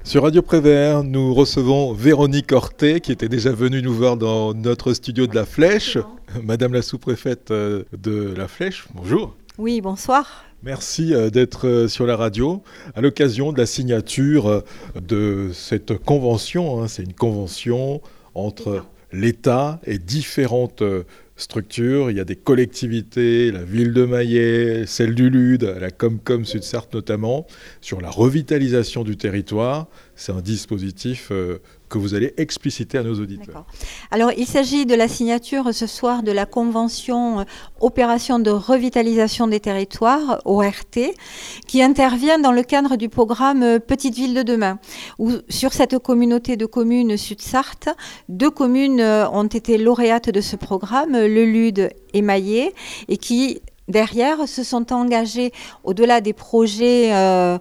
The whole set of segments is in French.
Sur Radio Prévert, nous recevons Véronique Hortet, qui était déjà venue nous voir dans notre studio de La Flèche. Madame la sous-préfète de La Flèche, bonjour. Oui, bonsoir. Merci d'être sur la radio à l'occasion de la signature de cette convention. C'est une convention entre l'État et différentes structures. Il y a des collectivités, la ville de Maillet, celle du Lude, la Comcom Sud-Sarthe notamment, sur la revitalisation du territoire. C'est un dispositif que vous allez expliciter à nos auditeurs. D'accord. Alors, il s'agit de la signature ce soir de la convention Opération de revitalisation des territoires, ORT, qui intervient dans le cadre du programme Petite Ville de demain, où sur cette communauté de communes Sud-Sarthe, 2 communes ont été lauréates de ce programme, le Lude et Maillet, et qui, derrière, se sont engagées, au-delà des projets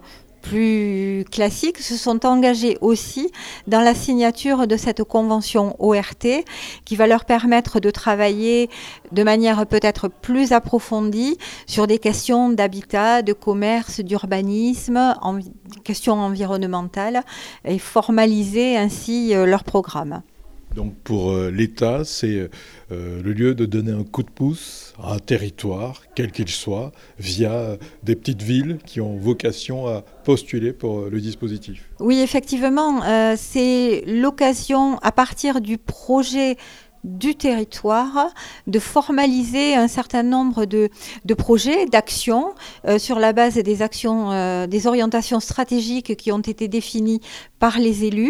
plus classiques, se sont engagés aussi dans la signature de cette convention ORT qui va leur permettre de travailler de manière peut-être plus approfondie sur des questions d'habitat, de commerce, d'urbanisme, questions environnementales et formaliser ainsi leur programme. Donc pour l'État, c'est le lieu de donner un coup de pouce à un territoire, quel qu'il soit, via des petites villes qui ont vocation à postuler pour le dispositif. Oui, effectivement, c'est l'occasion, à partir du projet du territoire, de formaliser un certain nombre de projets, d'actions, sur la base des actions, des orientations stratégiques qui ont été définies par les élus,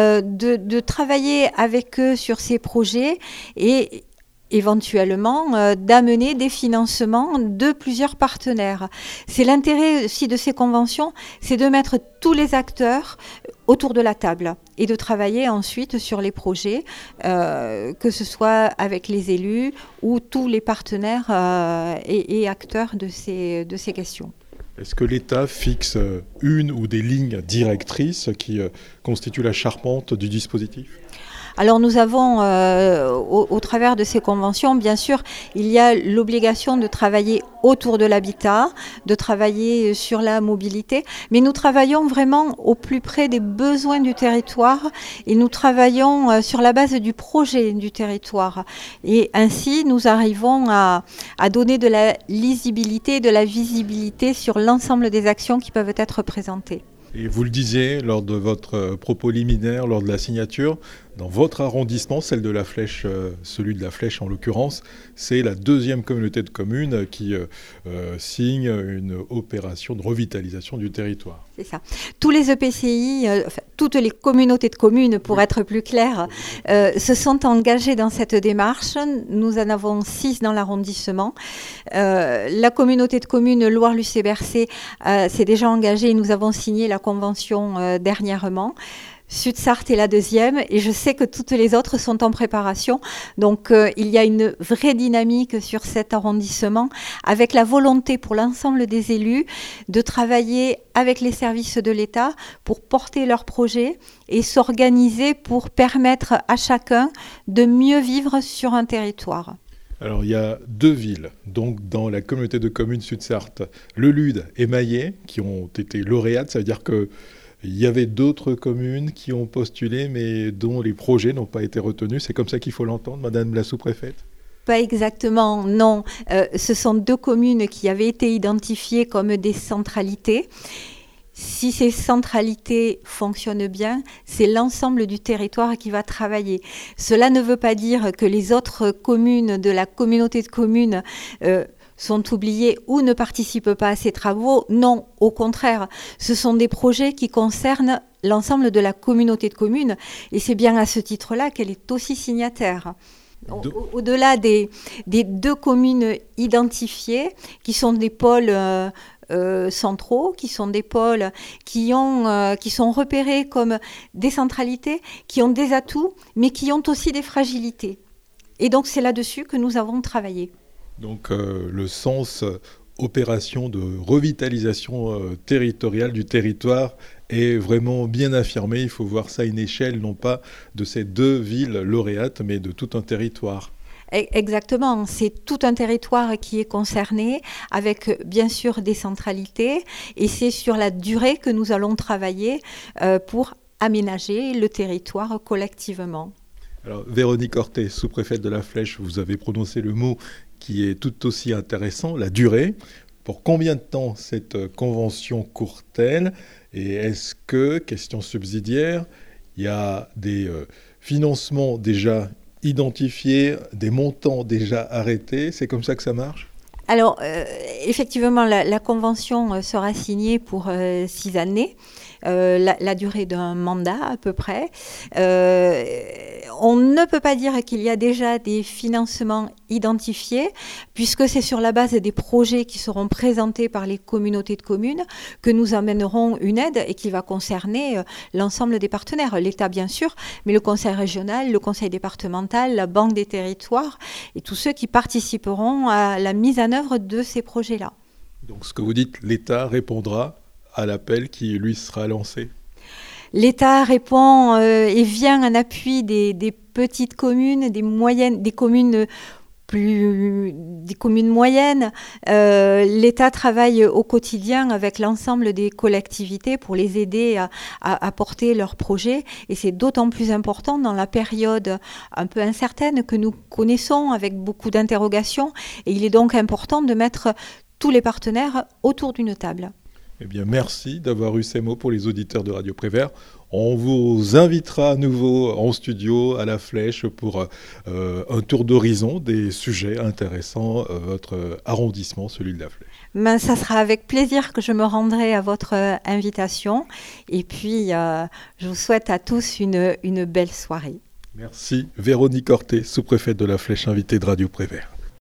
de travailler avec eux sur ces projets et éventuellement d'amener des financements de plusieurs partenaires. C'est l'intérêt aussi de ces conventions, c'est de mettre tous les acteurs autour de la table et de travailler ensuite sur les projets, que ce soit avec les élus ou tous les partenaires et acteurs de ces questions. Est-ce que l'État fixe une ou des lignes directrices qui constituent la charpente du dispositif ? Alors nous avons, au travers de ces conventions, bien sûr, il y a l'obligation de travailler autour de l'habitat, de travailler sur la mobilité, mais nous travaillons vraiment au plus près des besoins du territoire et nous travaillons sur la base du projet du territoire. Et ainsi, nous arrivons à donner de la lisibilité, de la visibilité sur l'ensemble des actions qui peuvent être présentées. Et vous le disiez lors de votre propos liminaire, lors de la signature, dans votre arrondissement, celle de La Flèche, celui de La Flèche en l'occurrence, c'est la 2e communauté de communes qui signe une opération de revitalisation du territoire. C'est ça. Tous les EPCI, toutes les communautés de communes, pour être plus clair, se sont engagés dans cette démarche. Nous en avons 6 dans l'arrondissement. La communauté de communes Loire-Luce-et-Bercé s'est déjà engagée et nous avons signé la convention dernièrement. Sud-Sarthe est la 2e et je sais que toutes les autres sont en préparation. Donc il y a une vraie dynamique sur cet arrondissement avec la volonté pour l'ensemble des élus de travailler avec les services de l'État pour porter leurs projets et s'organiser pour permettre à chacun de mieux vivre sur un territoire. Alors il y a 2 villes, donc dans la communauté de communes Sud-Sarthe, le Lude et Maillet, qui ont été lauréates. Ça veut dire que il y avait d'autres communes qui ont postulé, mais dont les projets n'ont pas été retenus. C'est comme ça qu'il faut l'entendre, Madame la sous-préfète ? Pas exactement, non. Ce sont 2 communes qui avaient été identifiées comme des centralités. Si ces centralités fonctionnent bien, c'est l'ensemble du territoire qui va travailler. Cela ne veut pas dire que les autres communes de la communauté de communes sont oubliés ou ne participent pas à ces travaux. Non, au contraire, ce sont des projets qui concernent l'ensemble de la communauté de communes et c'est bien à ce titre-là qu'elle est aussi signataire. Au-delà des 2 communes identifiées, qui sont des pôles centraux, qui sont des pôles qui sont repérés comme des centralités, qui ont des atouts, mais qui ont aussi des fragilités. Et donc c'est là-dessus que nous avons travaillé. Donc le sens opération de revitalisation territoriale du territoire est vraiment bien affirmé. Il faut voir ça à une échelle, non pas de ces 2 villes lauréates, mais de tout un territoire. Exactement, c'est tout un territoire qui est concerné, avec bien sûr des centralités, et c'est sur la durée que nous allons travailler pour aménager le territoire collectivement. Alors, Véronique Orté, sous-préfète de la Flèche, vous avez prononcé le mot qui est tout aussi intéressant, la durée. Pour combien de temps cette convention court-elle? Et est-ce que, question subsidiaire, il y a des financements déjà identifiés, des montants déjà arrêtés? C'est comme ça que ça marche? Alors, effectivement, la convention sera signée pour 6 années, la durée d'un mandat à peu près. On ne peut pas dire qu'il y a déjà des financements identifiés, puisque c'est sur la base des projets qui seront présentés par les communautés de communes que nous amènerons une aide et qui va concerner l'ensemble des partenaires. L'État, bien sûr, mais le conseil régional, le conseil départemental, la Banque des territoires et tous ceux qui participeront à la mise en œuvre de ces projets-là. Donc ce que vous dites, l'État répondra à l'appel qui lui sera lancé? L'État répond et vient en appui des petites communes, des moyennes, des communes moyennes. L'État travaille au quotidien avec l'ensemble des collectivités pour les aider à porter leurs projets. Et c'est d'autant plus important dans la période un peu incertaine que nous connaissons, avec beaucoup d'interrogations. Et il est donc important de mettre tous les partenaires autour d'une table. Eh bien, merci d'avoir eu ces mots pour les auditeurs de Radio Prévert. On vous invitera à nouveau en studio à la Flèche pour un tour d'horizon des sujets intéressants à votre arrondissement, celui de la Flèche. Ben, ça sera avec plaisir que je me rendrai à votre invitation. Et puis, je vous souhaite à tous une belle soirée. Merci. Véronique Orté, sous-préfète de la Flèche, invitée de Radio Prévert.